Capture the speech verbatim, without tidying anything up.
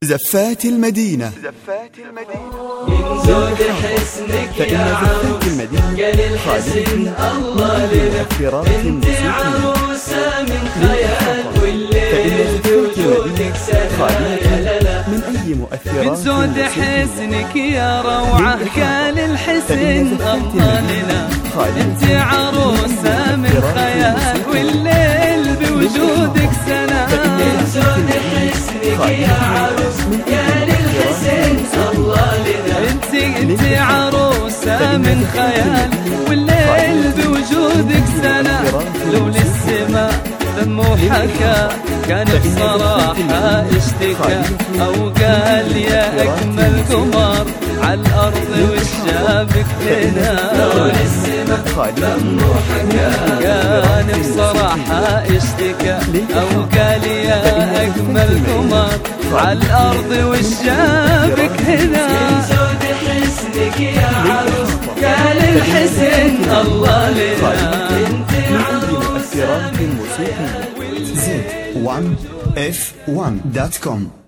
زفات المدينة. زفات المدينة من زود حسنك يا عروس قال الحسن الله لنا انت عروسة من خيال والليل بوجودك سنة من أي مؤثرات من زود حسنك يا روعة قال الحسن الله لنا انت عروسة من خيال والليل بوجودك سنة. من زود حسنك يا عروس قال الحسن الله لنا انت انت عروسة من خيال والليل بوجودك سنة. لو للسماء ذم حكى كان بصراحة اشتكى أو قال يا أجمل قمر على الأرض والشابك لنا. لو للسماء ذم حكى كان بصراحة اشتكى أو قال يا أجمل قمر على الأرض والشابك هنا. من زود حسنك يا عروس قال الحسن الله لنا انت عروسة مؤثرات موسيقية. زد وان اف وان دوت كوم